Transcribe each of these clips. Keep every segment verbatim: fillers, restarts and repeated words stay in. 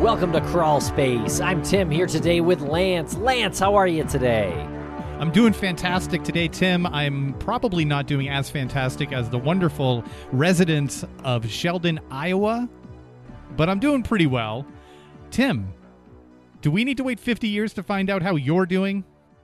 Welcome to Crawl Space. I'm Tim here today with Lance. Lance, how are you today? I'm doing fantastic today, Tim. I'm probably not doing as fantastic as the wonderful residents of Sheldon, Iowa, but I'm doing pretty well. Tim, do we need to wait fifty years to find out how you're doing?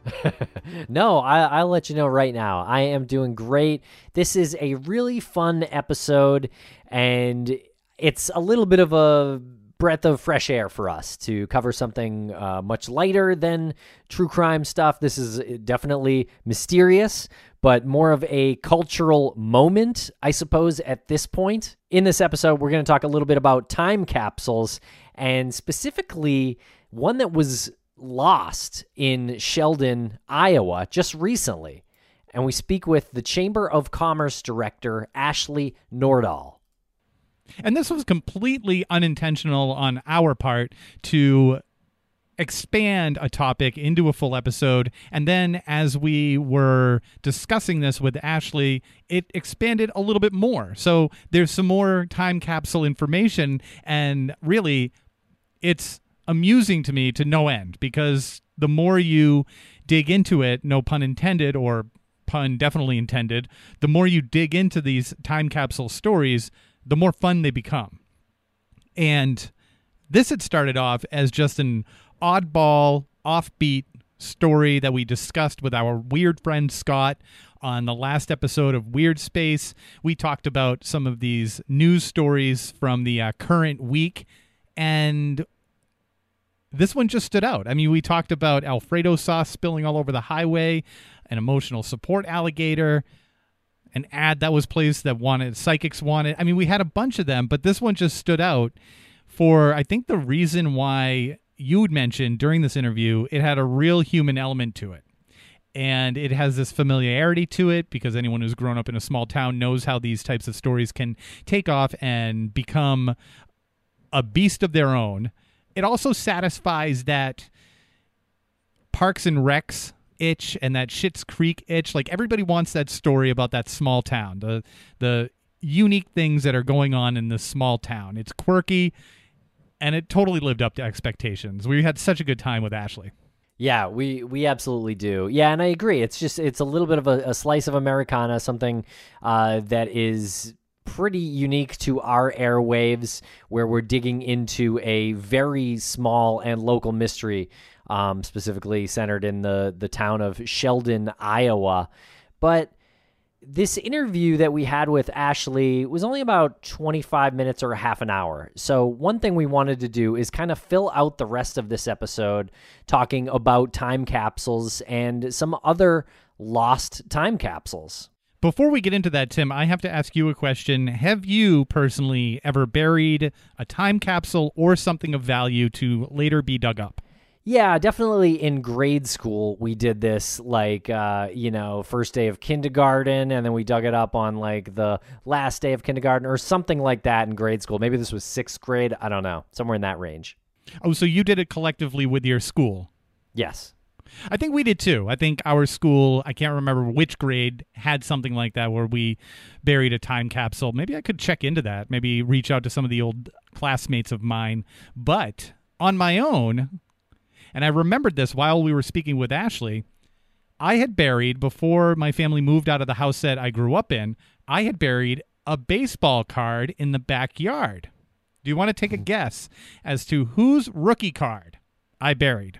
No, I, I'll let you know right now. I am doing great. This is a really fun episode, and it's a little bit of a breath of fresh air for us to cover something uh, much lighter than true crime stuff. This is definitely mysterious, but more of a cultural moment, I suppose, at this point. In this episode, we're going to talk a little bit about time capsules, and specifically one that was lost in Sheldon, Iowa, just recently. And we speak with the Chamber of Commerce director, Ashley Nordahl. And this was completely unintentional on our part to expand a topic into a full episode. And then as we were discussing this with Ashley, it expanded a little bit more. So there's some more time capsule information. And really, it's amusing to me to no end, because the more you dig into it, no pun intended, or pun definitely intended, the more you dig into these time capsule stories, the more fun they become. And this had started off as just an oddball, offbeat story that we discussed with our weird friend Scott on the last episode of Weird Space. We talked about some of these news stories from the uh, current week, and this one just stood out. I mean, we talked about Alfredo sauce spilling all over the highway, an emotional support alligator, an ad that was placed that wanted psychics wanted. I mean, we had a bunch of them, but this one just stood out for, I think, the reason why you had mentioned during this interview, it had a real human element to it. And it has this familiarity to it, because anyone who's grown up in a small town knows how these types of stories can take off and become a beast of their own. It also satisfies that Parks and Recs itch and that Schitt's Creek itch. Like, everybody wants that story about that small town, the the unique things that are going on in this small town. It's quirky, and it totally lived up to expectations. We had such a good time with Ashley. Yeah, we we absolutely do. Yeah, and I agree. It's just it's a little bit of a, a slice of Americana, something uh, that is pretty unique to our airwaves, where we're digging into a very small and local mystery, um, specifically centered in the, the town of Sheldon, Iowa. But this interview that we had with Ashley was only about twenty-five minutes or half an hour. So one thing we wanted to do is kind of fill out the rest of this episode talking about time capsules and some other lost time capsules. Before we get into that, Tim, I have to ask you a question. Have you personally ever buried a time capsule or something of value to later be dug up? Yeah, definitely in grade school, we did this, like, uh, you know, first day of kindergarten, and then we dug it up on, like, the last day of kindergarten or something like that in grade school. Maybe this was sixth grade. I don't know. Somewhere in that range. Oh, so you did it collectively with your school? Yes. I think we did too. I think our school, I can't remember which grade, had something like that where we buried a time capsule. Maybe I could check into that. Maybe reach out to some of the old classmates of mine. But on my own, and I remembered this while we were speaking with Ashley, I had buried, before my family moved out of the house that I grew up in, I had buried a baseball card in the backyard. Do you want to take a guess as to whose rookie card I buried?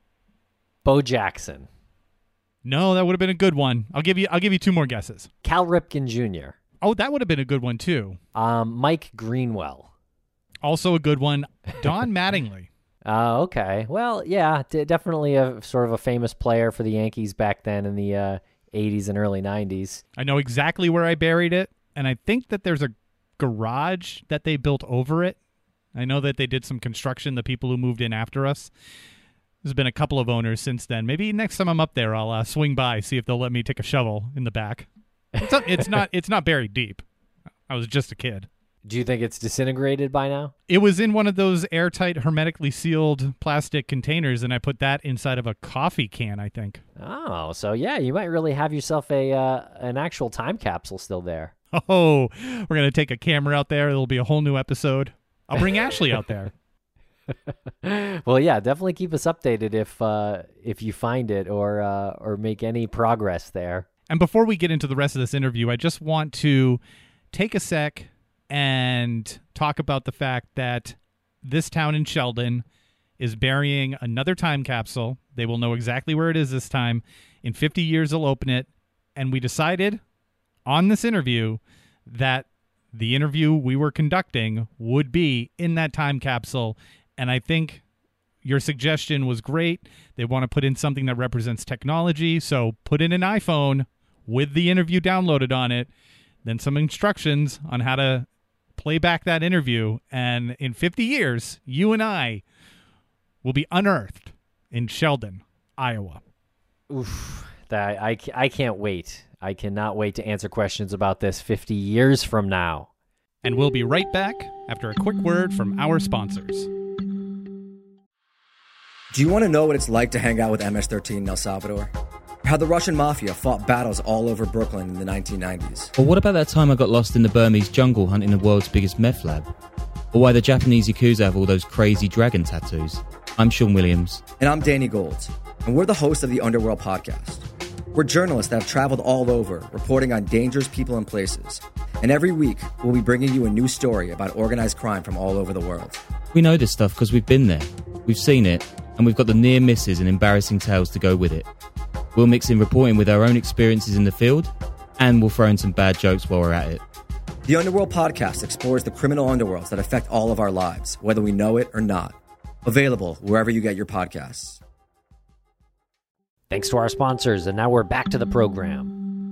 Bo Jackson. No, that would have been a good one. I'll give you I'll give you two more guesses. Cal Ripken Junior Oh, that would have been a good one too. Um, Mike Greenwell. Also a good one. Don Mattingly. Uh, okay. Well, yeah, d- definitely a sort of a famous player for the Yankees back then in the uh, eighties and early nineties. I know exactly where I buried it, and I think that there's a garage that they built over it. I know that they did some construction, the people who moved in after us. There's been a couple of owners since then. Maybe next time I'm up there, I'll uh, swing by, see if they'll let me take a shovel in the back. It's, a, it's not it's not buried deep. I was just a kid. Do you think it's disintegrated by now? It was in one of those airtight, hermetically sealed plastic containers, and I put that inside of a coffee can, I think. Oh, so yeah, you might really have yourself a uh, an actual time capsule still there. Oh, we're going to take a camera out there. It'll be a whole new episode. I'll bring Ashley out there. Well, yeah, definitely keep us updated if uh, if you find it or uh, or make any progress there. And before we get into the rest of this interview, I just want to take a sec and talk about the fact that this town in Sheldon is burying another time capsule. They will know exactly where it is this time. In fifty years, they'll open it. And we decided on this interview that the interview we were conducting would be in that time capsule. And I think your suggestion was great. They want to put in something that represents technology. So put in an iPhone with the interview downloaded on it, then some instructions on how to play back that interview. And in fifty years, you and I will be unearthed in Sheldon, Iowa. Oof, that I, I can't wait. I cannot wait to answer questions about this fifty years from now. And we'll be right back after a quick word from our sponsors. Do you want to know what it's like to hang out with M S thirteen in El Salvador? How the Russian mafia fought battles all over Brooklyn in the nineteen nineties? Or what about that time I got lost in the Burmese jungle hunting the world's biggest meth lab? Or why the Japanese Yakuza have all those crazy dragon tattoos? I'm Sean Williams. And I'm Danny Gold. And we're the hosts of the Underworld podcast. We're journalists that have traveled all over, reporting on dangerous people and places. And every week, we'll be bringing you a new story about organized crime from all over the world. We know this stuff because we've been there. We've seen it. And we've got the near misses and embarrassing tales to go with it. We'll mix in reporting with our own experiences in the field, and we'll throw in some bad jokes while we're at it. The Underworld podcast explores the criminal underworlds that affect all of our lives, whether we know it or not. Available wherever you get your podcasts. Thanks to our sponsors, and now we're back to the program.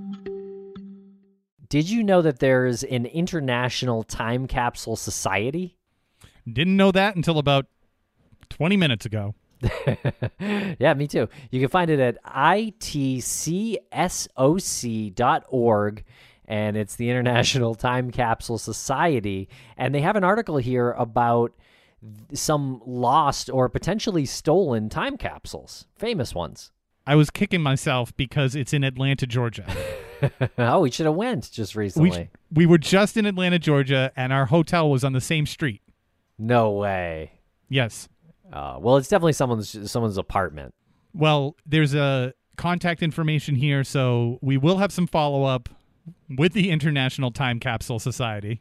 Did you know that there's an International Time Capsule Society? Didn't know that until about twenty minutes ago. Yeah, me too. You can find it at I T C S O C dot org, and it's the International Time Capsule Society. And they have an article here about some lost or potentially stolen time capsules, famous ones. I was kicking myself because it's in Atlanta, Georgia. Oh, we should have went just recently. We, we were just in Atlanta, Georgia, and our hotel was on the same street. No way. Yes. Uh, well, it's definitely someone's someone's apartment. Well, there's a contact information here, so we will have some follow-up with the International Time Capsule Society.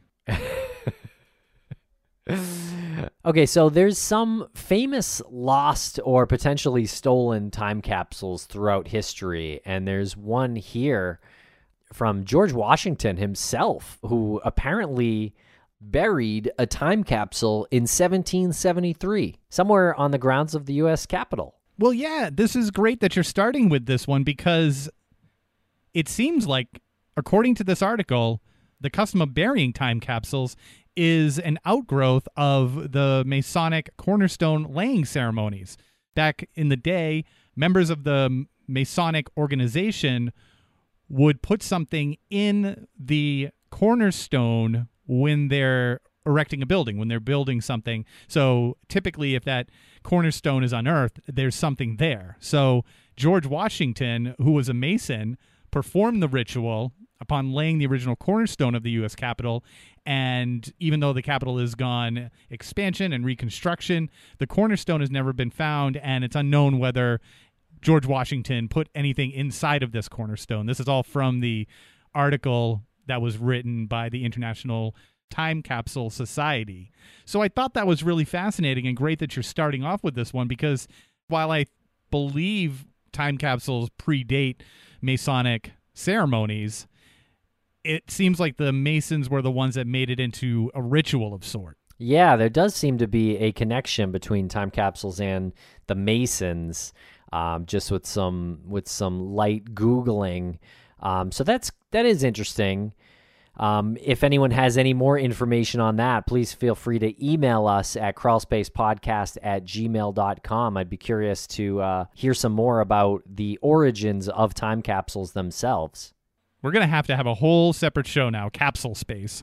Okay, so there's some famous lost or potentially stolen time capsules throughout history, and there's one here from George Washington himself, who apparently buried a time capsule in seventeen seventy-three, somewhere on the grounds of the U S Capitol. Well, yeah, this is great that you're starting with this one because it seems like, according to this article, the custom of burying time capsules is an outgrowth of the Masonic cornerstone laying ceremonies. Back in the day, members of the Masonic organization would put something in the cornerstone when they're erecting a building, when they're building something. So typically if that cornerstone is unearthed, there's something there. So George Washington, who was a Mason, performed the ritual upon laying the original cornerstone of the U S Capitol. And even though the Capitol has gone expansion and reconstruction, the cornerstone has never been found, and it's unknown whether George Washington put anything inside of this cornerstone. This is all from the article that was written by the International Time Capsule Society. So I thought that was really fascinating and great that you're starting off with this one, because while I believe time capsules predate Masonic ceremonies, it seems like the Masons were the ones that made it into a ritual of sort. Yeah, there does seem to be a connection between time capsules and the Masons, um, just with some with some light Googling. Um, so that's that is interesting. Um, if anyone has any more information on that, please feel free to email us at crawlspacepodcast at gmail dot com. I'd be curious to uh, hear some more about the origins of time capsules themselves. We're going to have to have a whole separate show now, Capsule Space.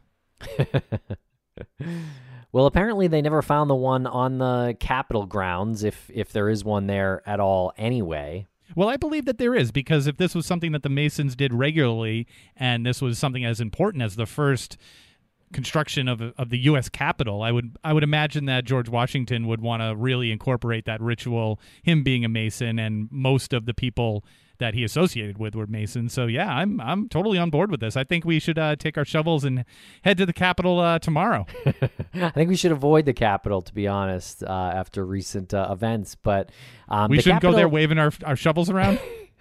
Well, apparently they never found the one on the Capitol grounds, if if there is one there at all anyway. Well, I believe that there is, because if this was something that the Masons did regularly, and this was something as important as the first construction of of the U S Capitol. I would I would imagine that George Washington would want to really incorporate that ritual, him being a Mason, and most of the people that he associated with were Masons. So yeah, I'm I'm totally on board with this. I think we should uh, take our shovels and head to the Capitol uh, tomorrow. I think we should avoid the Capitol, to be honest, uh, after recent uh, events. But um, we the shouldn't Capitol... go there waving our our shovels around.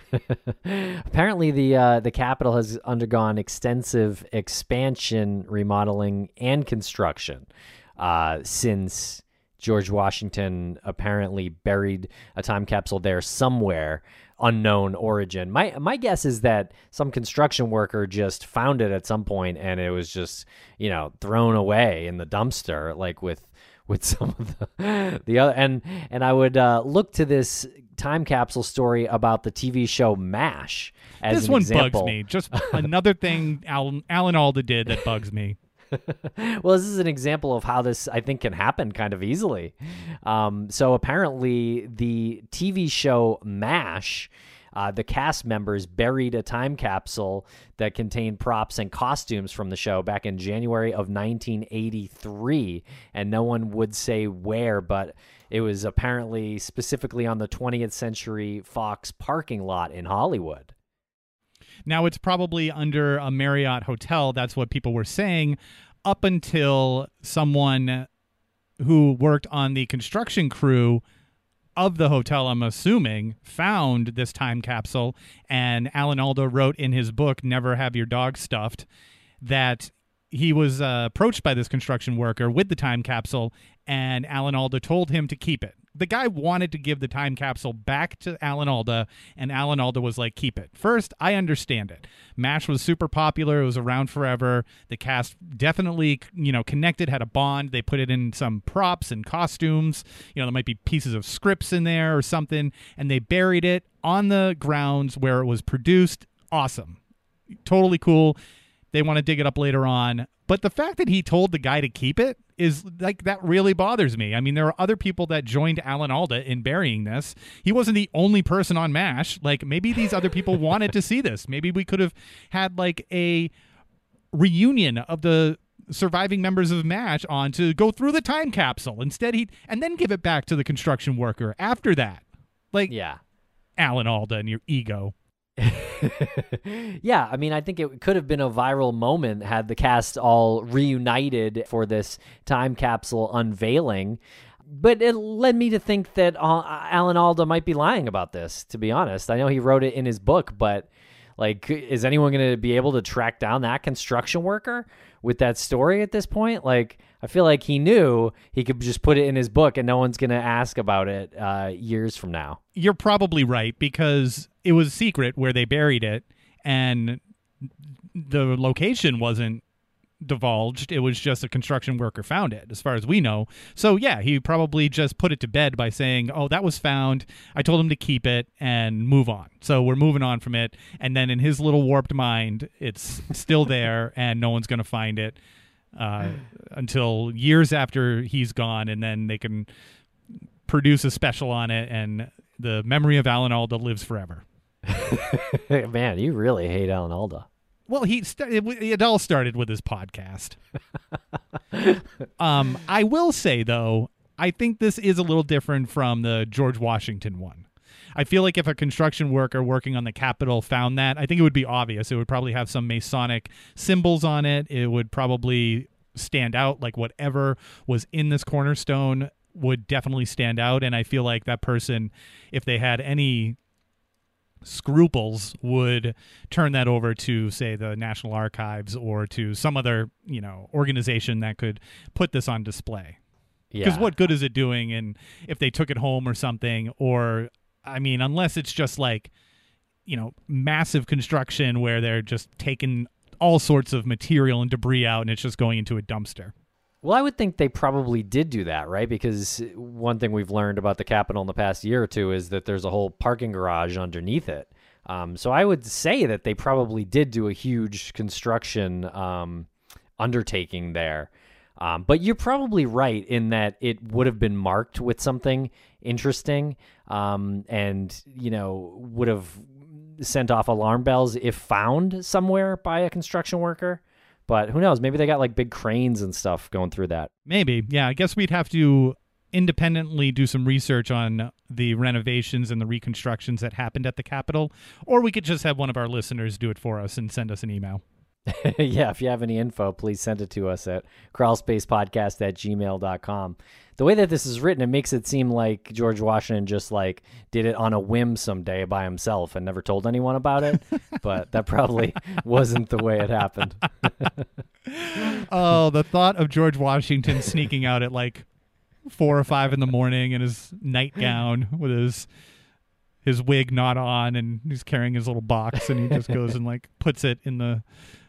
Apparently, the uh, the Capitol has undergone extensive expansion, remodeling, and construction uh, since George Washington apparently buried a time capsule there somewhere, unknown origin. My my guess is that some construction worker just found it at some point, and it was just, you know, thrown away in the dumpster, like with with some of the the other. And and I would uh, look to this time capsule story about the T V show MASH as this an one example. bugs me. Just another thing Alan, Alan Alda did that bugs me. Well, this is an example of how this, I think, can happen kind of easily. Um, so apparently the T V show MASH, uh, the cast members buried a time capsule that contained props and costumes from the show back in January of nineteen eighty-three, and no one would say where, but it was apparently specifically on the twentieth Century Fox parking lot in Hollywood. Now, it's probably under a Marriott hotel. That's what people were saying up until someone who worked on the construction crew of the hotel, I'm assuming, found this time capsule. And Alan Alda wrote in his book, Never Have Your Dog Stuffed, that he was uh, approached by this construction worker with the time capsule, and Alan Alda told him to keep it. The guy wanted to give the time capsule back to Alan Alda, and Alan Alda was like, keep it. First, I understand it. MASH was super popular. It was around forever. The cast definitely, you know, connected, had a bond. They put it in some props and costumes. You know, there might be pieces of scripts in there or something, and they buried it on the grounds where it was produced. Awesome. Totally cool. They want to dig it up later on. But the fact that he told the guy to keep it is like, that really bothers me. I mean, there are other people that joined Alan Alda in burying this. He wasn't the only person on MASH. Like, maybe these other people wanted to see this. Maybe we could have had like a reunion of the surviving members of MASH on to go through the time capsule. Instead, he and then give it back to the construction worker after that. Like, Yeah. Alan Alda and your ego. Yeah, I mean, I think it could have been a viral moment had the cast all reunited for this time capsule unveiling. But it led me to think that uh, Alan Alda might be lying about this, to be honest. I know he wrote it in his book, but like, is anyone going to be able to track down that construction worker with that story at this point? Like, I feel like he knew he could just put it in his book and no one's going to ask about it uh, years from now. You're probably right, because it was secret where they buried it, and the location wasn't divulged. It was just a construction worker found it, as far as we know. So yeah, he probably just put it to bed by saying, oh, that was found. I told him to keep it and move on. So we're moving on from it. And then in his little warped mind, it's still there and no one's going to find it uh, until years after he's gone. And then they can produce a special on it, and the memory of Alan Alda lives forever. Man, you really hate Alan Alda. Well, he st- it, it all started with his podcast. um, I will say, though, I think this is a little different from the George Washington one. I feel like if a construction worker working on the Capitol found that, I think it would be obvious. It would probably have some Masonic symbols on it. It would probably stand out, like whatever was in this cornerstone would definitely stand out. And I feel like that person, if they had any scruples, would turn that over to, say, the National Archives or to some other, you know, organization that could put this on display. Because Yeah. what good is it doing? And if they took it home or something, or, I mean, unless it's just like, you know, massive construction where they're just taking all sorts of material and debris out and it's just going into a dumpster. Well, I would think they probably did do that, right? Because one thing we've learned about the Capitol in the past year or two is that there's a whole parking garage underneath it. Um, so I would say that they probably did do a huge construction um, undertaking there. Um, but you're probably right in that it would have been marked with something interesting um, and, you know, would have sent off alarm bells if found somewhere by a construction worker. But who knows? Maybe they got like big cranes and stuff going through that. Maybe. Yeah, I guess we'd have to independently do some research on the renovations and the reconstructions that happened at the Capitol, or we could just have one of our listeners do it for us and send us an email. Yeah, if you have any info, please send it to us at crawlspacepodcast at gmail dot com. The way that this is written, it makes it seem like George Washington just like did it on a whim someday by himself and never told anyone about it, but that probably wasn't the way it happened. Oh, the thought of George Washington sneaking out at like four or five in the morning in his nightgown with his his wig not on, and he's carrying his little box, and he just goes and like puts it in the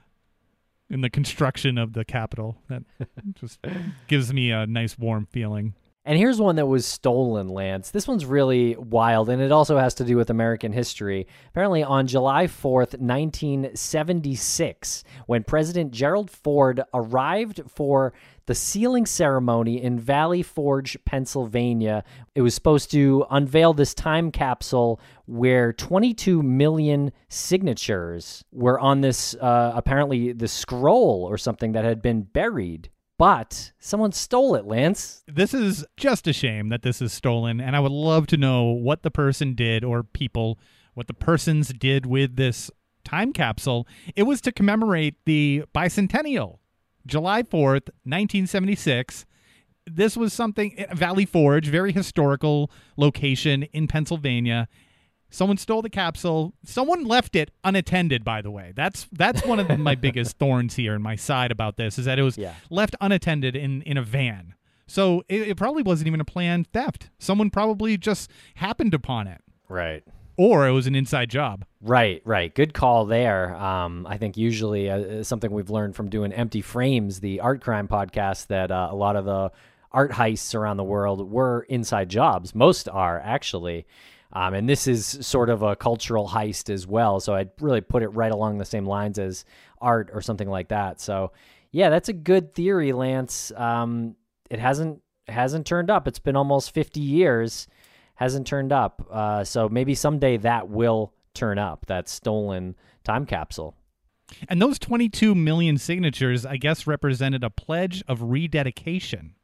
in the construction of the Capitol. That just gives me a nice warm feeling. And here's one that was stolen, Lance. This one's really wild, and it also has to do with American history. Apparently, on July fourth, nineteen seventy-six, when President Gerald Ford arrived for the sealing ceremony in Valley Forge, Pennsylvania, it was supposed to unveil this time capsule where twenty-two million signatures were on this, uh, apparently, the scroll or something that had been buried. But someone stole it, Lance. This is just a shame that this is stolen, and I would love to know what the person did, or people, what the persons did with this time capsule. It was to commemorate the bicentennial, July fourth, nineteen seventy-six. This was something, Valley Forge, very historical location in Pennsylvania. Someone stole the capsule. Someone left it unattended, by the way. That's that's one of my biggest thorns here in my side about this, is that it was Yeah. left unattended in, in a van. So it, it probably wasn't even a planned theft. Someone probably just happened upon it. Right. Or it was an inside job. Right, right. Good call there. Um, I think usually uh, something we've learned from doing Empty Frames, the art crime podcast, that uh, a lot of the art heists around the world were inside jobs. Most are, actually. Um, and this is sort of a cultural heist as well. So I'd really put it right along the same lines as art or something like that. So yeah, that's a good theory, Lance. Um, it hasn't hasn't turned up. It's been almost fifty years, hasn't turned up. Uh, so maybe someday that will turn up, that stolen time capsule. And those twenty-two million signatures, I guess, represented a pledge of rededication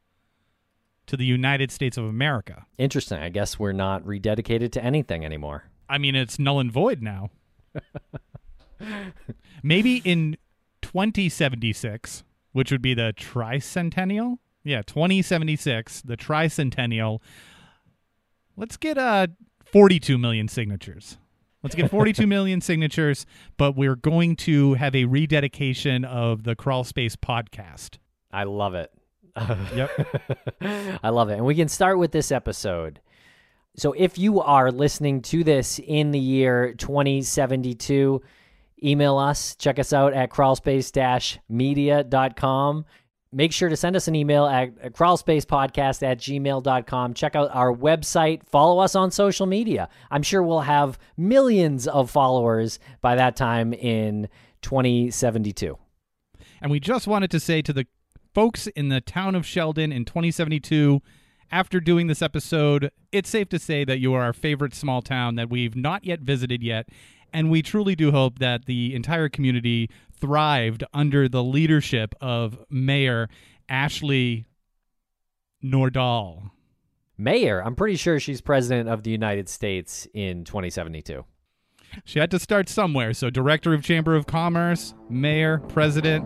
to the United States of America. Interesting. I guess we're not rededicated to anything anymore. I mean, it's null and void now. Maybe in twenty seventy-six, which would be the tricentennial. Yeah, twenty seventy-six, the tricentennial. Let's get uh, forty-two million signatures. Let's get forty-two million signatures, but we're going to have a rededication of the Crawl Space podcast. I love it. Yep. I love it. And we can start with this episode. So if you are listening to this in the year twenty seventy-two, email us, check us out at crawlspace dash media dot com. Make sure to send us an email at, at crawlspacepodcast at gmail dot com. Check out our website. Follow us on social media. I'm sure we'll have millions of followers by that time in twenty seventy-two. And we just wanted to say to the folks in the town of Sheldon in twenty seventy-two, after doing this episode, it's safe to say that you are our favorite small town that we've not yet visited yet, and we truly do hope that the entire community thrived under the leadership of Mayor Ashley Nordahl. Mayor, I'm pretty sure she's president of the United States in twenty seventy-two. She had to start somewhere, so Director of Chamber of Commerce, Mayor, President.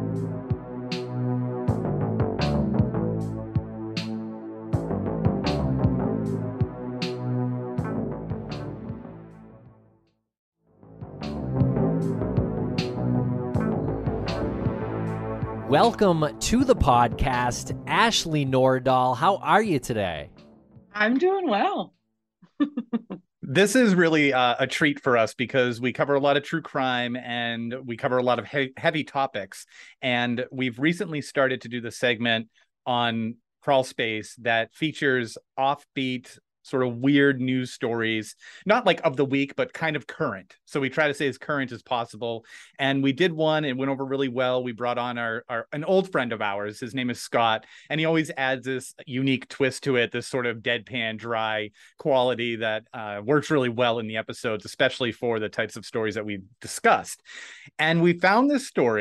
Welcome to the podcast, Ashley Nordahl. How are you today? I'm doing well. This is really uh, a treat for us because we cover a lot of true crime and we cover a lot of he- heavy topics. And we've recently started to do the segment on Crawl Space that features offbeat, sort of weird news stories, not like of the week, but kind of current. So we try to stay as current as possible. And we did one, it went over really well. We brought on our, our an old friend of ours. His name is Scott, and he always adds this unique twist to it, this sort of deadpan, dry quality that uh, works really well in the episodes, especially for the types of stories that we discussed. And we found this story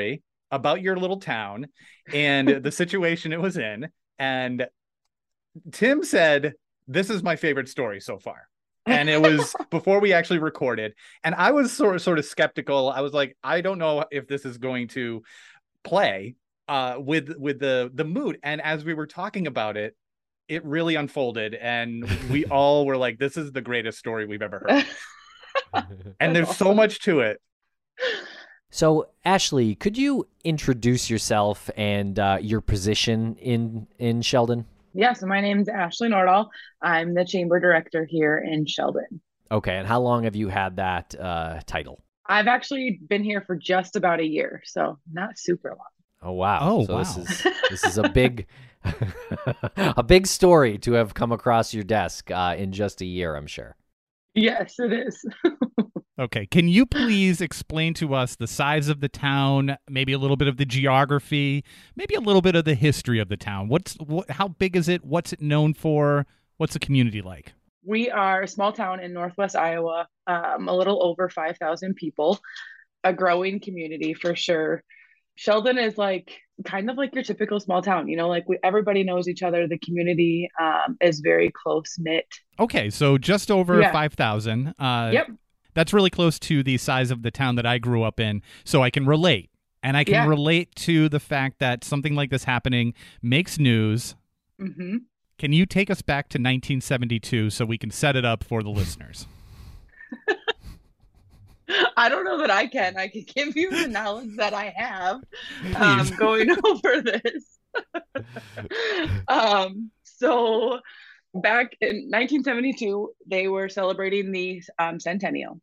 about your little town and the situation it was in. And Tim said, "This is my favorite story so far." And it was before we actually recorded. And I was sort of, sort of skeptical. I was like, I don't know if this is going to play uh, with with the the mood. And as we were talking about it, it really unfolded. And we all were like, this is the greatest story we've ever heard. And there's so much to it. So, Ashley, could you introduce yourself and uh, your position in in Sheldon? Yeah, so my name's Ashley Nordahl. I'm the chamber director here in Sheldon. Okay, and how long have you had that uh, title? I've actually been here for just about a year, so not super long. Oh wow! Oh so wow! This is this is a big a big story to have come across your desk uh, in just a year, I'm sure. Yes, it is. Okay, can you please explain to us the size of the town, maybe a little bit of the geography, maybe a little bit of the history of the town? What's what, how big is it? What's it known for? What's the community like? We are a small town in Northwest Iowa, um, a little over five thousand people, a growing community for sure. Sheldon is like kind of like your typical small town, you know, like we, everybody knows each other. The community um, is very close knit. Okay, so just over Yeah. five thousand. Uh, Yep. That's really close to the size of the town that I grew up in, so I can relate. And I can Yeah. relate to the fact that something like this happening makes news. Mm-hmm. Can you take us back to nineteen seventy-two so we can set it up for the listeners? I don't know that I can. I can give you the knowledge that I have um, Please. going over this. um, so back in nineteen seventy-two, they were celebrating the um, centennial.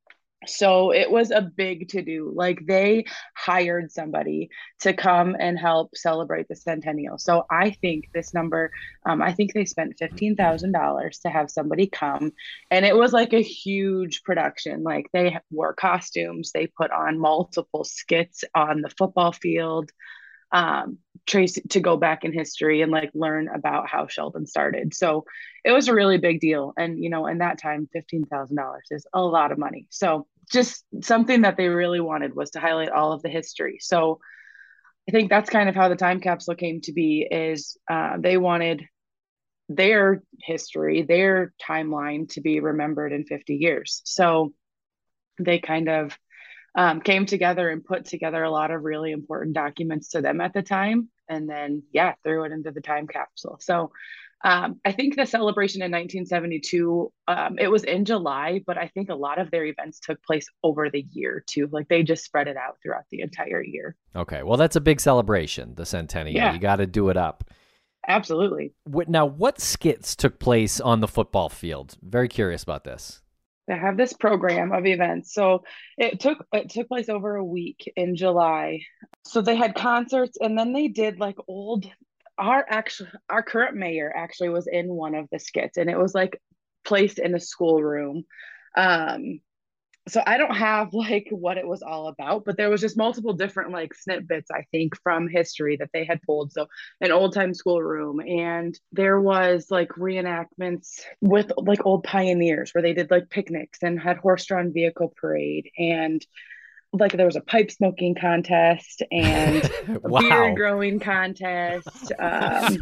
So it was a big to do. Like they hired somebody to come and help celebrate the centennial. So I think this number, um, I think they spent fifteen thousand dollars to have somebody come. And it was like a huge production. Like they wore costumes, they put on multiple skits on the football field, um, trace to go back in history and like learn about how Sheldon started. So it was a really big deal. And, you know, in that time, fifteen thousand dollars is a lot of money. So just something that they really wanted was to highlight all of the history. So I think that's kind of how the time capsule came to be is uh, they wanted their history, their timeline to be remembered in fifty years. So they kind of um, came together and put together a lot of really important documents to them at the time. And then, yeah, threw it into the time capsule. So um, I think the celebration in nineteen seventy-two, um, it was in July, but I think a lot of their events took place over the year too. Like they just spread it out throughout the entire year. Okay, well, that's a big celebration, the centennial. Yeah. You got to do it up. Absolutely. What, now, what skits took place on the football field? Very curious about this. They have this program of events. So it took it took place over a week in July. So they had concerts and then they did like old our actual our current mayor actually was in one of the skits and it was like placed in a schoolroom. Um so I don't have like what it was all about, but there was just multiple different like snippets, I think, from history that they had pulled. So an old time schoolroom, and there was like reenactments with like old pioneers where they did like picnics and had horse-drawn vehicle parade, and like there was a pipe smoking contest and a Wow. beard growing contest. Um,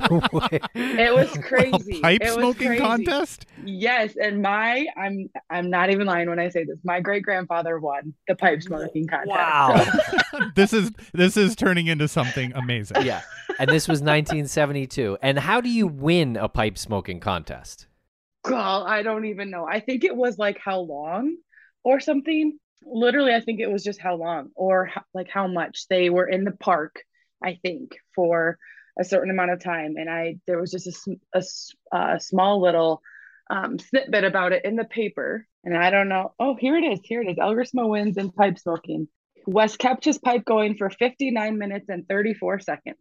it was crazy. Pipe It was smoking crazy. contest? Yes, and my I'm I'm not even lying when I say this. My great grandfather won the pipe smoking contest. Wow. So, This is this is turning into something amazing. Yeah, and this was nineteen seventy-two. And how do you win a pipe smoking contest? God, I don't even know. I think it was like how long or something. Literally, I think it was just how long or how, like how much they were in the park, I think, for a certain amount of time. And I there was just a, sm- a, s- a small little um, snippet about it in the paper. And I don't know. Oh, here it is. Here it is. Elgersma wins in pipe smoking. West kept his pipe going for fifty-nine minutes and thirty-four seconds.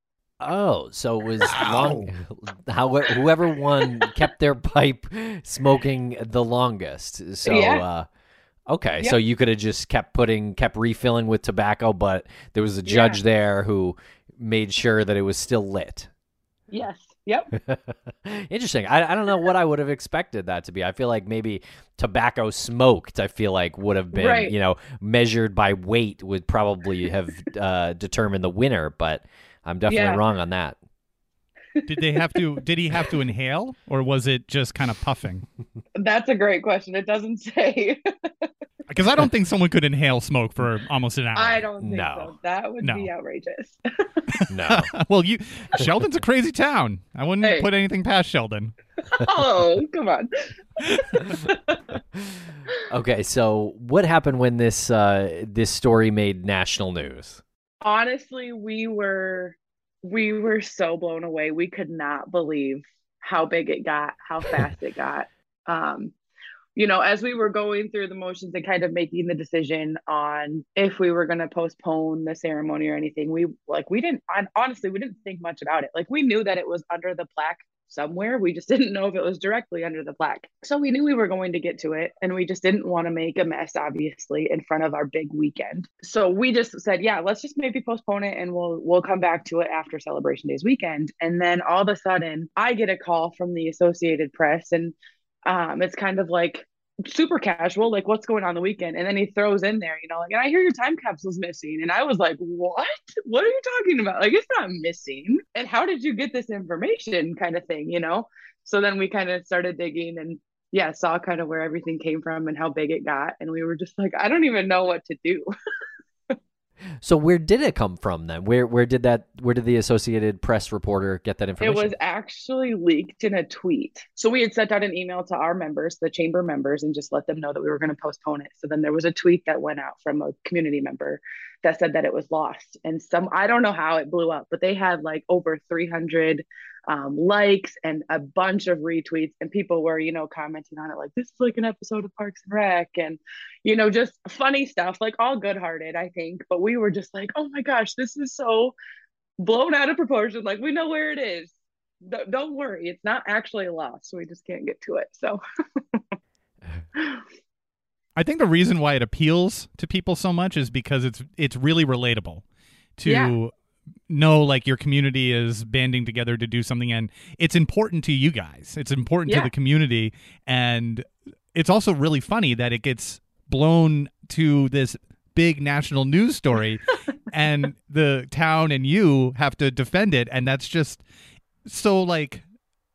Oh, so it was long. How whoever won kept their pipe smoking the longest. So, Yeah. uh, okay, Yep. so you could have just kept putting, kept refilling with tobacco, but there was a judge Yeah. there who made sure that it was still lit. Yes. Yep. Interesting. I, I don't know what I would have expected that to be. I feel like maybe tobacco smoked, I feel like would have been, Right. you know, measured by weight would probably have uh, determined the winner, but I'm definitely Yeah. wrong on that. Did they have to? Did he have to inhale, or was it just kind of puffing? That's a great question. It doesn't say. Because I don't think someone could inhale smoke for almost an hour. I don't think No. so. That would No. be outrageous. No. Well, you Sheldon's a crazy town. I wouldn't Hey. put anything past Sheldon. Oh, come on. Okay, so what happened when this uh, this story made national news? Honestly, we were we were so blown away. We could not believe how big it got, how fast it got. Um, you know, as we were going through the motions and kind of making the decision on if we were going to postpone the ceremony or anything, we like we didn't hon- honestly we didn't think much about it. Like we knew that it was under the plaque somewhere. We just didn't know if it was directly under the plaque. So we knew we were going to get to it, and we just didn't want to make a mess, obviously, in front of our big weekend. So we just said, yeah, let's just maybe postpone it, and we'll we'll come back to it after Celebration Days weekend. And then all of a sudden, I get a call from the Associated Press, and um, it's kind of like super casual, like what's going on the weekend. And then he throws in there, you know, like, and I hear your time capsule's missing. And I was like, what? What are you talking about? Like, it's not missing. And how did you get this information, kind of thing, you know? So then we kind of started digging and yeah, saw kind of where everything came from and how big it got. And we were just like, I don't even know what to do. So where did it come from then? Where where did that where did the Associated Press reporter get that It information? was actually leaked in a tweet. So we had sent out an email to our members, the chamber members, and just let them know that we were going to postpone it. So then there was a tweet that went out from a community member that said that it was lost. And some, I don't know how it blew up, but they had like over three hundred um, likes and a bunch of retweets. And people were, you know, commenting on it like, this is like an episode of Parks and Rec. And, you know, just funny stuff, like all good hearted, I think. But we were just like, oh my gosh, this is so blown out of proportion. Like we know where it is. D- don't worry, it's not actually lost. We just can't get to it. So I think the reason why it appeals to people so much is because it's it's really relatable to Yeah. know like your community is banding together to do something, and it's important to you guys. It's important to Yeah. the community, and it's also really funny that it gets blown to this big national news story and the town and you have to defend it, and that's just so like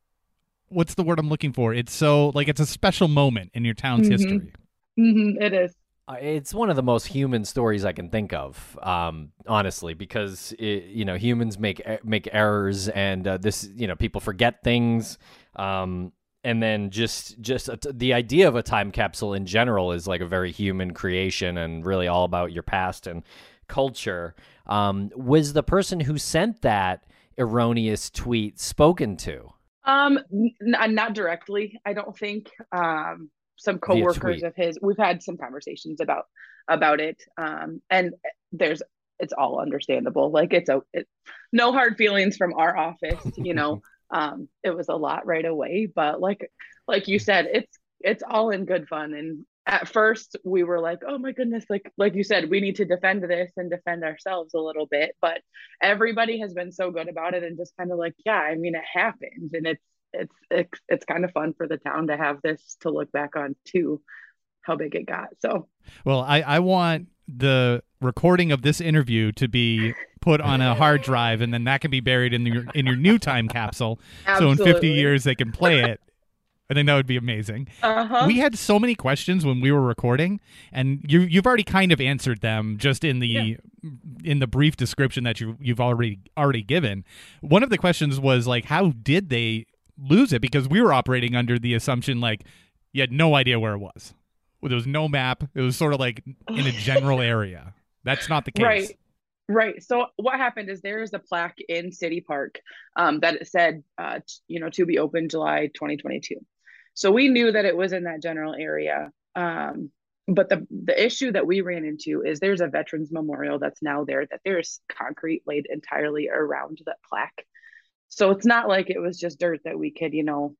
what's the word I'm looking for? It's so like it's a special moment in your town's Mhm. history. mhm, it is. Uh, It's one of the most human stories I can think of, um, honestly, because it, you know humans make e- make errors, and uh, this you know people forget things, um, and then just just a t- the idea of a time capsule in general is like a very human creation and really all about your past and culture. Um, was the person who sent that erroneous tweet spoken to? Um, n- n- not directly, I don't think. Um, some Via coworkers tweet. of his, we've had some conversations about about it. Um, and there's, it's all understandable. Like it's a, it, no hard feelings from our office. You know, um, it was a lot right away, but like like you said, it's it's all in good fun. And at first we were like, oh my goodness, like like you said, we need to defend this and defend ourselves a little bit. But everybody has been so good about it and just kind of like, yeah, I mean, it happened, and it's it's it's it's kind of fun for the town to have this to look back on too, how big it got. So Well, I, I want the recording of this interview to be put on a hard drive, and then that can be buried in your in your new time capsule. So in fifty Absolutely. years they can play it. I think that would be amazing. uh-huh. We had so many questions when we were recording, and you you've already kind of answered them just in the Yeah. in the brief description that you you've already already given. One of the questions was like, how did they lose it? Because we were operating under the assumption like you had no idea where it was. There was no map. It was sort of like in a general area. That's not the case. Right. Right. So what happened is there is a plaque in City Park um, that it said, uh, t- you know, to be open July twenty twenty-two. So we knew that it was in that general area. Um, but the the issue that we ran into is there's a veterans memorial that's now there, that there's concrete laid entirely around that plaque. So it's not like it was just dirt that we could, you know,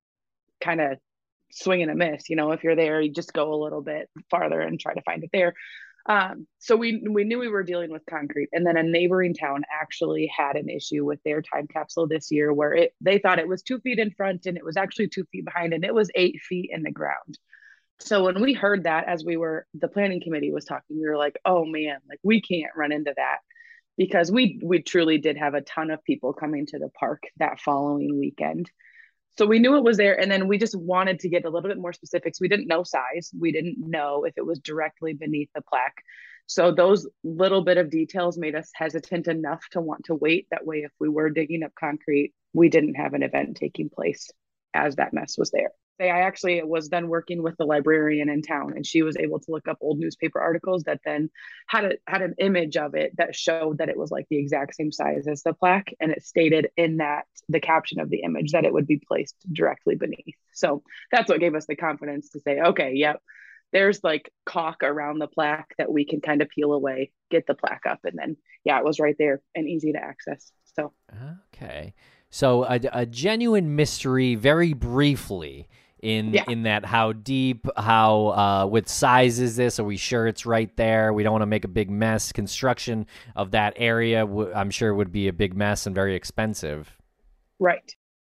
kind of swing and a miss. You know, if you're there, you just go a little bit farther and try to find it there. Um, so we we knew we were dealing with concrete, and then a neighboring town actually had an issue with their time capsule this year, where it they thought it was two feet in front, and it was actually two feet behind, and it was eight feet in the ground. So when we heard that, as we were the planning committee was talking, we were like, "Oh man, like we can't run into that," because we we truly did have a ton of people coming to the park that following weekend. So we knew it was there, and then we just wanted to get a little bit more specifics. We didn't know size. We didn't know if it was directly beneath the plaque. So those little bit of details made us hesitant enough to want to wait. That way, if we were digging up concrete, we didn't have an event taking place as that mess was there. I actually was then working with the librarian in town, and she was able to look up old newspaper articles that then had a had an image of it that showed that it was like the exact same size as the plaque, and it stated in that the caption of the image that it would be placed directly beneath. So that's what gave us the confidence to say, okay, yep, there's like caulk around the plaque that we can kind of peel away, get the plaque up, and then yeah, it was right there and easy to access. So okay, so a, a genuine mystery, very briefly. In yeah. in that, how deep, how uh, what size is this? Are we sure it's right there? We don't want to make a big mess. Construction of that area, w- I'm sure, would be a big mess and very expensive. Right.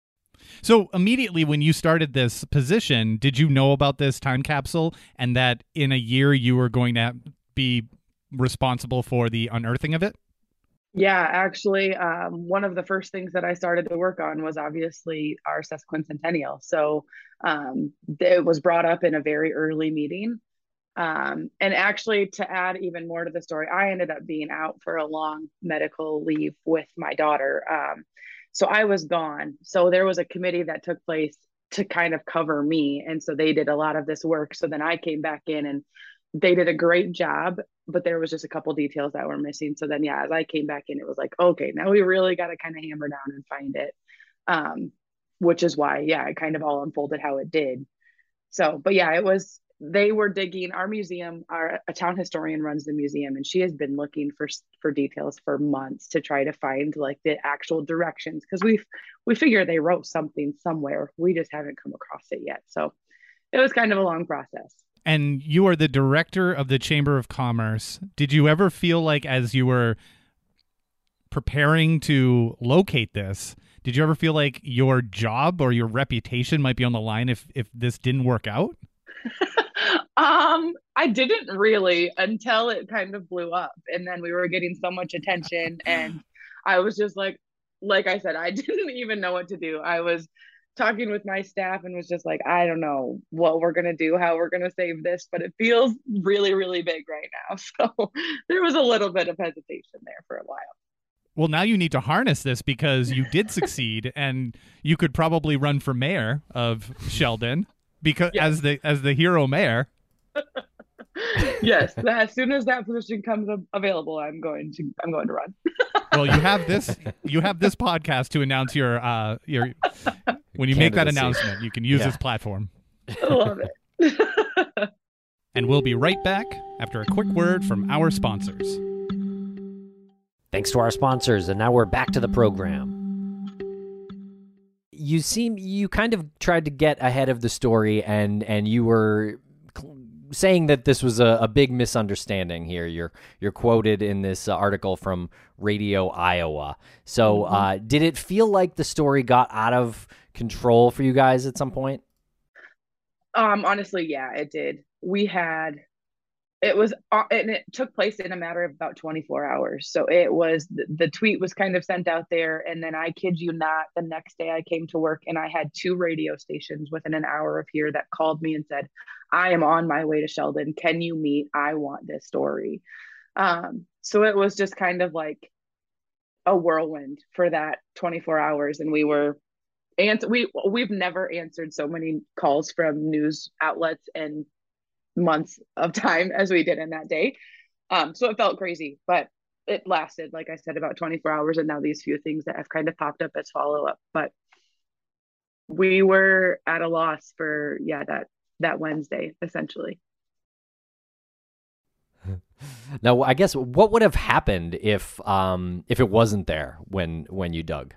So immediately when you started this position, did you know about this time capsule and that in a year you were going to be responsible for the unearthing of it? Yeah, actually, um, one of the first things that I started to work on was obviously our sesquicentennial. So um, it was brought up in a very early meeting. Um, and actually, to add even more to the story, I ended up being out for a long medical leave with my daughter. Um, so I was gone. So there was a committee that took place to kind of cover me. And so they did a lot of this work. So then I came back in, and they did a great job, but there was just a couple details that were missing. So then, yeah, as I came back in, it was like, okay, now we really got to kind of hammer down and find it. Um, which is why, yeah, it kind of all unfolded how it did. So, but yeah, it was, they were digging our museum, our a town historian runs the museum, and she has been looking for, for details for months to try to find like the actual directions. Cause we we figure they wrote something somewhere. We just haven't come across it yet. So it was kind of a long process. And you are the director of the Chamber of Commerce. Did you ever feel like, as you were preparing to locate this, did you ever feel like your job or your reputation might be on the line if, if this didn't work out? um, I didn't really until it kind of blew up. And then we were getting so much attention. And I was just like, like I said, I didn't even know what to do. I was talking with my staff and was just like, I don't know what we're going to do, how we're going to save this, but it feels really, really big right now. So there was a little bit of hesitation there for a while. Well, now you need to harness this because you did succeed, and you could probably run for mayor of Sheldon because yes. as the as the hero mayor. Yes, as soon as that position comes available, I'm going to I'm going to run. Well, you have this you have this podcast to announce your uh your when you make that announcement, you can use yeah. this platform. I love it. And we'll be right back after a quick word from our sponsors. Thanks to our sponsors, and now we're back to the program. You seem you kind of tried to get ahead of the story, and and you were saying that this was a, a big misunderstanding here. You're you're quoted in this uh, article from Radio Iowa. So mm-hmm. uh, did it feel like the story got out of control for you guys at some point? Um, honestly, yeah, it did. We had, it was, uh, and it took place in a matter of about twenty-four hours. So it was, the, the tweet was kind of sent out there. And then I kid you not, the next day I came to work and I had two radio stations within an hour of here that called me and said, I am on my way to Sheldon. Can you meet? I want this story. Um, so it was just kind of like a whirlwind for that twenty-four hours. And we were, and we, we've never answered so many calls from news outlets and months of time as we did in that day. Um, so it felt crazy, but it lasted, like I said, about twenty-four hours. And now these few things that have kind of popped up as follow up, but we were at a loss for, yeah, that, that Wednesday, essentially. Now, I guess what would have happened if, um, if it wasn't there when, when you dug?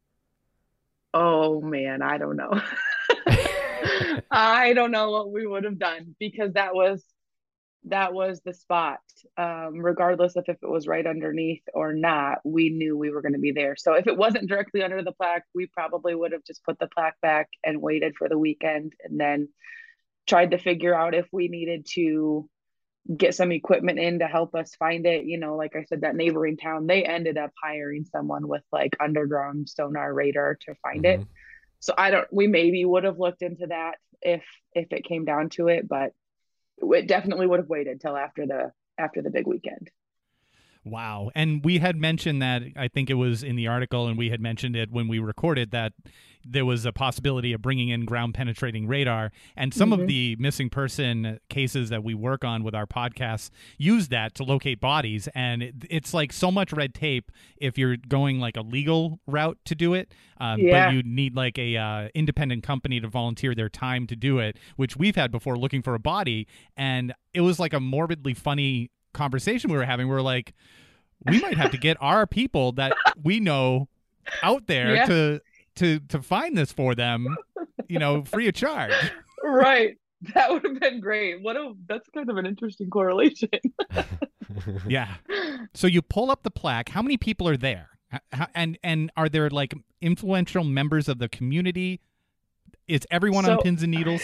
Oh man, I don't know. I don't know what we would have done, because that was that was the spot. Um, regardless of if it was right underneath or not, we knew we were going to be there. So if it wasn't directly under the plaque, we probably would have just put the plaque back and waited for the weekend, and then tried to figure out if we needed to get some equipment in to help us find it. You know, like I said, that neighboring town, they ended up hiring someone with like underground sonar radar to find Mm-hmm. it. So I don't, we maybe would have looked into that if, if it came down to it, but it definitely would have waited till after the, after the big weekend. Wow. And we had mentioned that, I think it was in the article, and we had mentioned it when we recorded, that there was a possibility of bringing in ground penetrating radar. And some Mhm. of the missing person cases that we work on with our podcasts use that to locate bodies. And it, it's like so much red tape if you're going like a legal route to do it. Um, Yeah. But you need like a uh, independent company to volunteer their time to do it, which we've had before looking for a body. And it was like a morbidly funny conversation we were having. We were like, we might have to get our people that we know out there Yeah. to to to find this for them, you know, free of charge. Right. That would have been great. What a, that's kind of an interesting correlation. Yeah. So you pull up the plaque. How many people are there? H- how- And and are there like influential members of the community? Is everyone on So- pins and needles?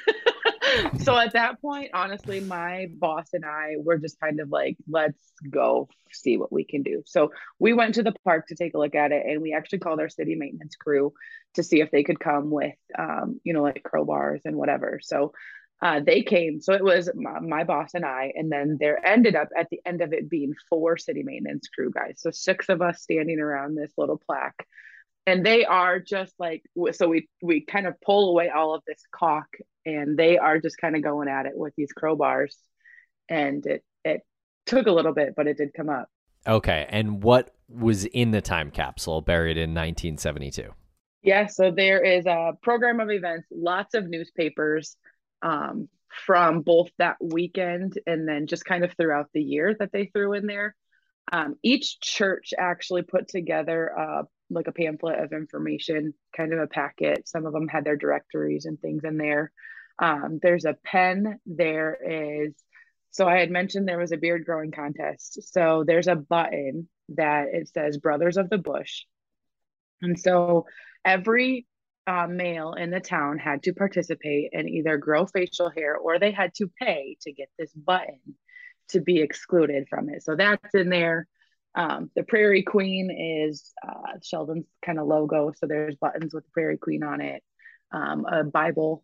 So at that point, honestly, my boss and I were just kind of like, let's go see what we can do. So we went to the park to take a look at it, and we actually called our city maintenance crew to see if they could come with, um, you know, like crowbars and whatever. So uh, they came. So it was my, my boss and I, and then there ended up at the end of it being four city maintenance crew guys. So six of us standing around this little plaque. And they are just like, so we we kind of pull away all of this caulk, and they are just kind of going at it with these crowbars, and it it took a little bit, but it did come up. Okay, and what was in the time capsule buried in nineteen seventy-two? Yeah, so there is a program of events, lots of newspapers um, from both that weekend and then just kind of throughout the year that they threw in there. Um, each church actually put together uh, like a pamphlet of information, kind of a packet. Some of them had their directories and things in there. Um, there's a pen. There is, so I had mentioned there was a beard growing contest. So there's a button that it says Brothers of the Bush. And so every uh, male in the town had to participate and either grow facial hair, or they had to pay to get this button to be excluded from it. So that's in there. Um, the Prairie Queen is uh, Sheldon's kind of logo. So there's buttons with the Prairie Queen on it. Um, a Bible,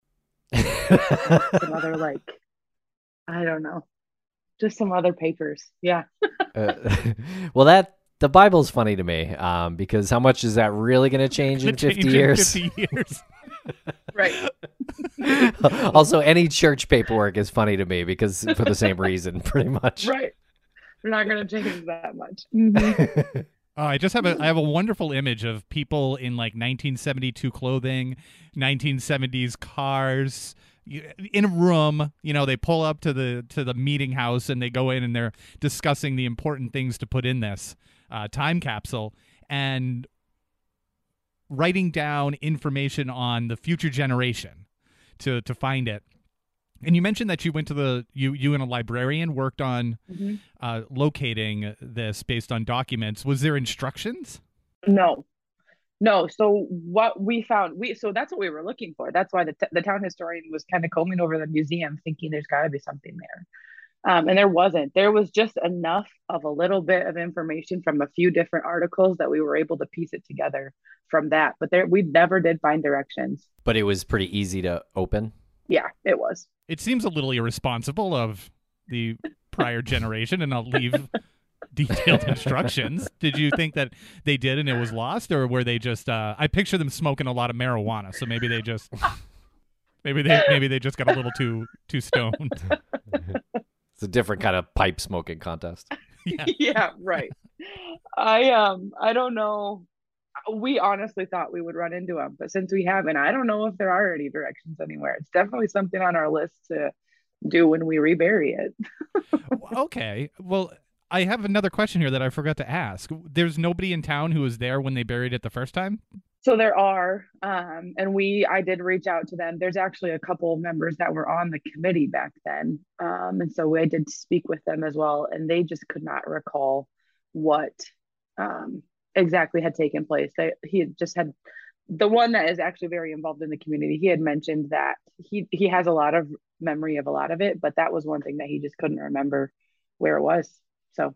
some other like, I don't know, just some other papers. Yeah. uh, well, that the Bible's funny to me um, because how much is that really going to change in Change fifty in years? fifty years. Right. Also, any church paperwork is funny to me because for the same reason, pretty much. Right. We're not going to change that much. Mm-hmm. Oh, I just have a I have a wonderful image of people in like nineteen seventy-two clothing, nineteen seventies cars, in a room. You know, they pull up to the to the meeting house and they go in and they're discussing the important things to put in this uh, time capsule and writing down information on the future generation to to find it. And you mentioned that you went to the you you and a librarian worked on Mm-hmm. uh, locating this based on documents. Was there instructions? No, no. So what we found, we so that's what we were looking for. That's why the t- the town historian was kind of combing over the museum, thinking there's got to be something there, um, and there wasn't. There was just enough of a little bit of information from a few different articles that we were able to piece it together from that. But there, we never did find directions. But it was pretty easy to open. Yeah, it was. It seems a little irresponsible of the prior generation and not leave detailed instructions. Did you think that they did and it was lost, or were they just? Uh, I picture them smoking a lot of marijuana, so maybe they just, maybe they maybe they just got a little too too stoned. It's a different kind of pipe smoking contest. Yeah. Yeah, right. I um, I don't know. We honestly thought we would run into them, but since we haven't, I don't know if there are any directions anywhere. It's definitely something on our list to do when we rebury it. Okay. Well, I have another question here that I forgot to ask. There's nobody in town who was there when they buried it the first time? So there are, um, and we, I did reach out to them. There's actually a couple of members that were on the committee back then. Um, and so I did speak with them as well, and they just could not recall what um, exactly had taken place. They, he had just had, the one that is actually very involved in the community, he had mentioned that he, he has a lot of memory of a lot of it, but that was one thing that he just couldn't remember where it was. So.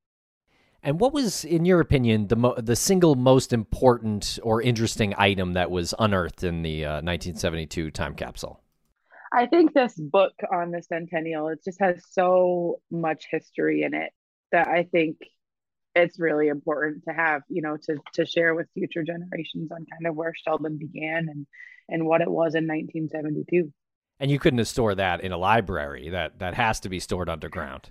And what was, in your opinion, the mo- the single most important or interesting item that was unearthed in the uh, nineteen seventy-two time capsule? I think this book on the Centennial, it just has so much history in it that I think it's really important to have, you know, to to share with future generations on kind of where Sheldon began and and what it was in nineteen seventy-two. And you couldn't have stored that in a library. That that has to be stored underground.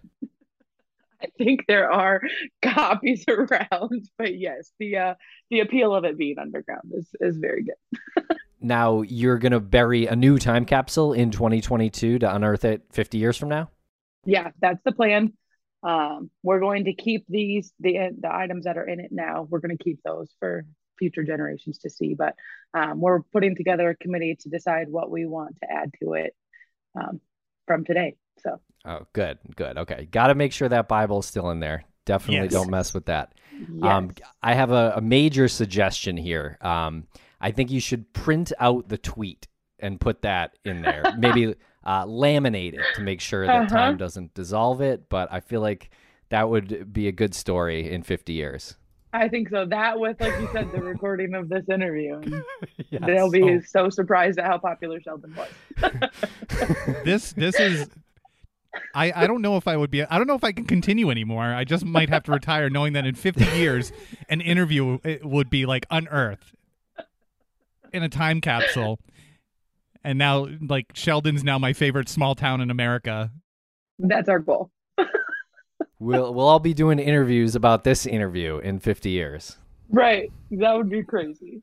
I think there are copies around, but yes, the uh, the appeal of it being underground is is very good. Now you're gonna bury a new time capsule in twenty twenty-two to unearth it fifty years from now? Yeah, that's the plan. Um, we're going to keep these the the items that are in it now. We're going to keep those for future generations to see. But um, we're putting together a committee to decide what we want to add to it um, from today. So. Oh, good, good. Okay, got to make sure that Bible's still in there. Definitely Yes. don't mess with that. Yes. Um, I have a, a major suggestion here. Um, I think you should print out the tweet and put that in there. Maybe uh, laminate it to make sure that Uh-huh. time doesn't dissolve it. But I feel like that would be a good story in fifty years. I think so. That with, like you said, the recording of this interview. And Yes. they'll be Oh. so surprised at how popular Sheldon was. This this is I, I don't know if I would be I don't know if I can continue anymore. I just might have to retire knowing that in fifty years an interview it would be like unearthed in a time capsule. And now like Sheldon's now my favorite small town in America. That's our goal. We'll we'll all be doing interviews about this interview in fifty years. Right. That would be crazy.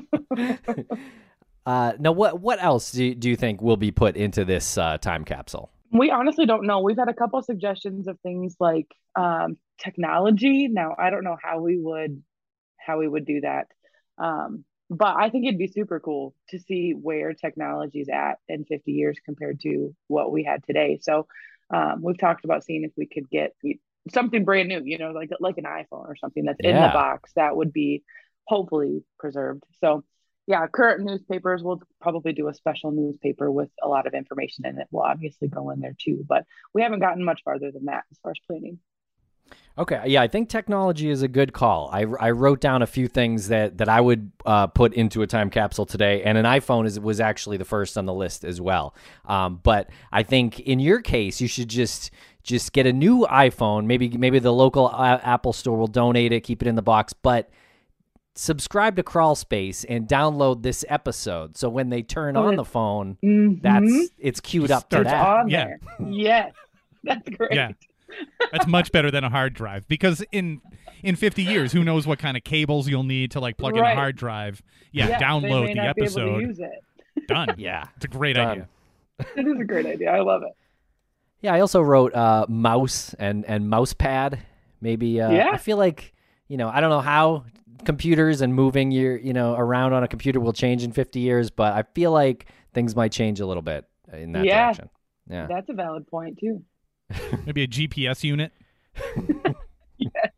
Uh, now, what what else do you, do you think will be put into this uh, time capsule? We honestly don't know. We've had a couple suggestions of things like um, technology. Now, I don't know how we would how we would do that. Um, but I think it'd be super cool to see where technology is at in fifty years compared to what we had today. So um, we've talked about seeing if we could get something brand new, you know, like like an iPhone or something that's in Yeah. the box that would be hopefully preserved. So yeah, current newspapers, we'll probably do a special newspaper with a lot of information in it. Will obviously go in there too, but we haven't gotten much farther than that as far as planning. Okay, yeah, I think technology is a good call. I, I wrote down a few things that, that I would uh, put into a time capsule today, and an iPhone is was actually the first on the list as well. Um, but I think in your case, you should just just get a new iPhone. Maybe maybe the local uh, Apple store will donate it, keep it in the box, but subscribe to Crawl Space and download this episode. So when they turn Oh, on it- the phone, Mhm. that's it's queued up to starts It's that. on Yeah. there. Yes, that's great. Yeah. That's much better than a hard drive because in in fifty years, who knows what kind of cables you'll need to like plug in a Right. hard drive. Yeah, Yeah, they download may the not be able to episode. use it. Done. Yeah. It's a great Done. idea. It is a great idea. I love it. Yeah, I also wrote uh, mouse and, and mouse pad. Maybe uh, Yeah. I feel like, you know, I don't know how computers and moving your, you know, around on a computer will change in fifty years, but I feel like things might change a little bit in that Yeah. direction. Yeah. That's a valid point too. Maybe a G P S unit. Yes.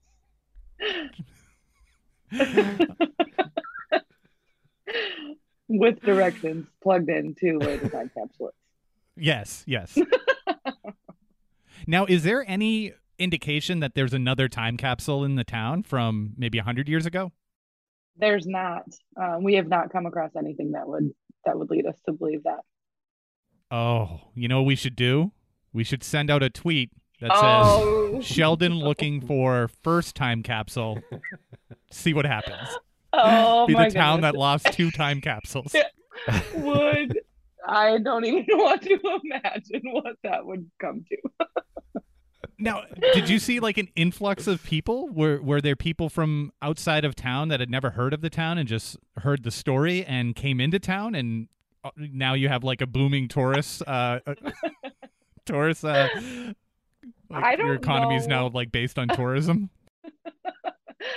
With directions plugged in to where the time capsule is. Yes, yes. Now, is there any indication that there's another time capsule in the town from maybe one hundred years ago? There's not. Uh, we have not come across anything that would that would lead us to believe that. Oh, you know what we should do? We should send out a tweet that Oh. says Sheldon looking for first time capsule. See what happens. Oh Be my the town goodness. that lost two time capsules. Would I don't even want to imagine what that would come to. Now, did you see like an influx of people? Were were there people from outside of town that had never heard of the town and just heard the story and came into town, and uh, now you have like a booming tourist uh, uh, tourist uh, like I your don't economy is know. now like based on tourism.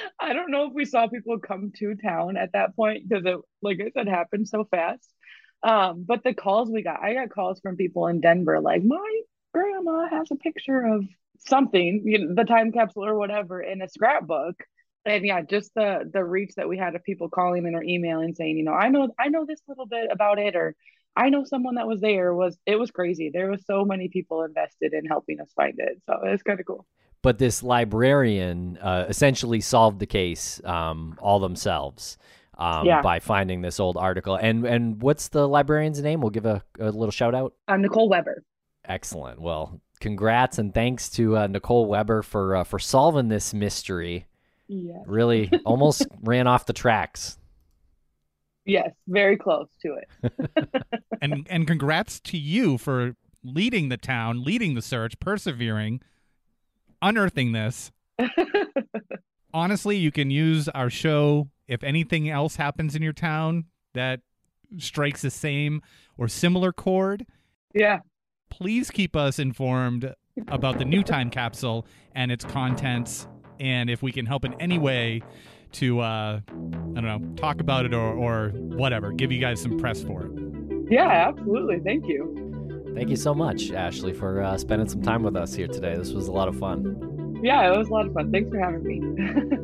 I don't know if we saw people come to town at that point because it, like I said, happened so fast. Um, but the calls we got, I got calls from people in Denver like, my grandma has a picture of something, you know, the time capsule or whatever in a scrapbook. And yeah, just the the reach that we had of people calling in or emailing saying, you know, I know I know this little bit about it, or I know someone that was there, was it was crazy. There was so many people invested in helping us find it. So it's kind of cool. But this librarian uh, essentially solved the case um, all themselves um, Yeah. by finding this old article. And and what's the librarian's name? We'll give a, a little shout out. Um, Nicole Weber. Excellent. Well, congrats and thanks to uh, Nicole Weber for uh, for solving this mystery. Yes. Really almost ran off the tracks. Yes, very close to it. and and congrats to you for leading the town, leading the search, persevering, unearthing this. Honestly, you can use our show if anything else happens in your town that strikes the same or similar chord. Yeah. Please keep us informed about the new time capsule and its contents, and if we can help in any way to, uh, I don't know, talk about it or, or whatever, give you guys some press for it. Yeah, absolutely. Thank you. Thank you so much, Ashley, for uh, spending some time with us here today. This was a lot of fun. Yeah, it was a lot of fun. Thanks for having me.